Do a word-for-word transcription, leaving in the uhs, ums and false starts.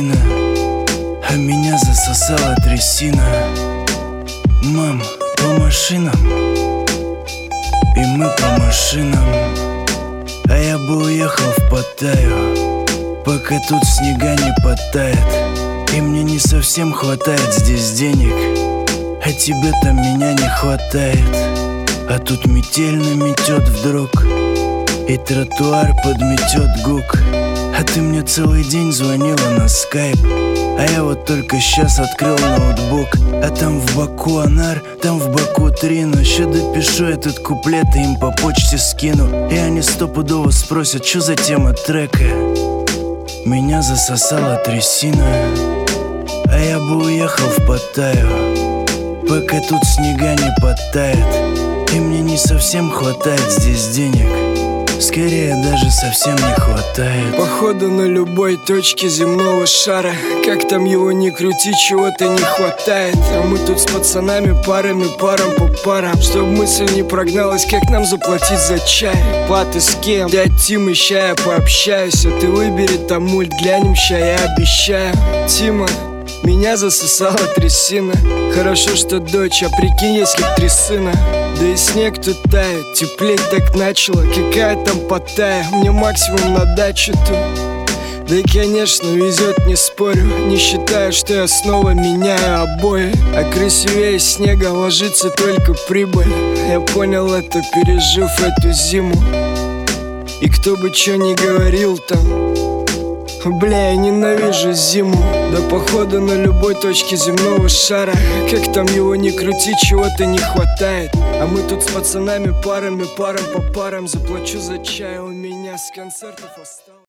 трясина, а меня засосала трясина. Мам, по машинам, и мы по машинам. А я бы уехал в Паттайю, пока тут снега не подтает. И мне не совсем хватает здесь денег, а тебе там меня не хватает. А тут метель наметет вдруг, и тротуар подметет гук. А ты мне целый день звонила на скайп, а я вот только сейчас открыл ноутбук. А там в боку анар, там в боку три. Но еще допишу этот куплет и им по почте скину. И они стопудово спросят, что за тема трека. Меня засосала трясина, а я бы уехал в Паттайю, пока тут снега не подтает. И мне не совсем хватает здесь денег, скорее даже совсем не хватает. Походу на любой точке земного шара, как там его ни крути, чего-то не хватает. А мы тут с пацанами парами, парам по парам, чтоб мысль не прогналась, как нам заплатить за чай. Паты с кем? Дядь Тима, ща я пообщаюсь. А ты выбери там мульт, глянем, ща я обещаю. Тима, меня засосала трясина. Хорошо, что дочь, а прикинь, если б три сына. Да и снег тут тает, теплеть так начало. Какая там Паттайя, мне максимум на дачу тут. Да и конечно везет, не спорю, не считаю, что я снова меняю обои. А красивее снега ложится только прибыль. Я понял это, пережив эту зиму. И кто бы чё ни говорил там, бля, я ненавижу зиму. Да походу на любой точке земного шара, как там его ни крути, чего-то не хватает. А мы тут с пацанами парами, парам по парам. Заплачу за чай, у меня с концертов осталось.